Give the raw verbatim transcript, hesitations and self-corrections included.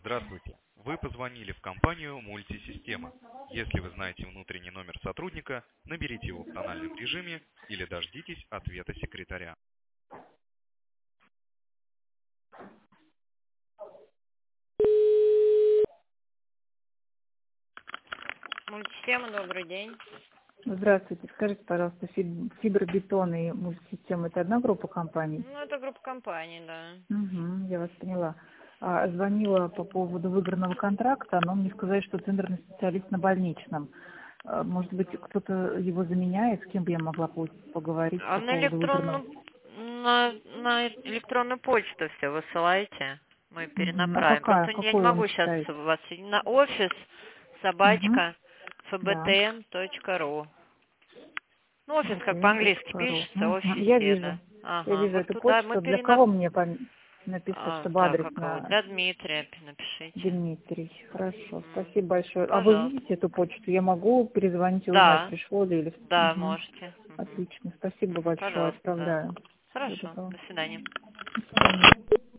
Здравствуйте. Вы позвонили в компанию «Мультисистема». Если вы знаете внутренний номер сотрудника, наберите его в тональном режиме или дождитесь ответа секретаря. Мультисистема, добрый день. Здравствуйте. Скажите, пожалуйста, фиб- фибробетон и мультисистема – это одна группа компаний? Ну, это группа компаний, да. Угу, я вас поняла. А, звонила по поводу выигранного контракта, но мне сказали, что тендерный специалист на больничном. А, может быть, кто-то его заменяет, с кем бы я могла по- поговорить А по на поводу выигранного? электронную, на, на электронную почту все высылайте, мы Угу. А перенаправим. какая? Просто я не Какой вы могу сейчас мечтаете? вас на офис Угу. собачка Да. фбтн точка ру. Ну, офис как по-английски ftn.ru. пишется, Мгм. Я офисе, вижу. да. Я Ага, вижу вот эту туда мы почту. Для кого перенап... мне пом- написать, А, чтобы так, адрес какого? на Для Дмитрия напишите. Дмитрий? Хорошо, М, спасибо большое. А вы Пожалуйста. видите эту почту? Я могу перезвонить и узнать, Да, пришло ли или... да, Мгм. можете. Мгм. Отлично, спасибо Мгм, большое, пожалуйста, да. отправляю. Всего Хорошо, доброго. до свидания. До свидания.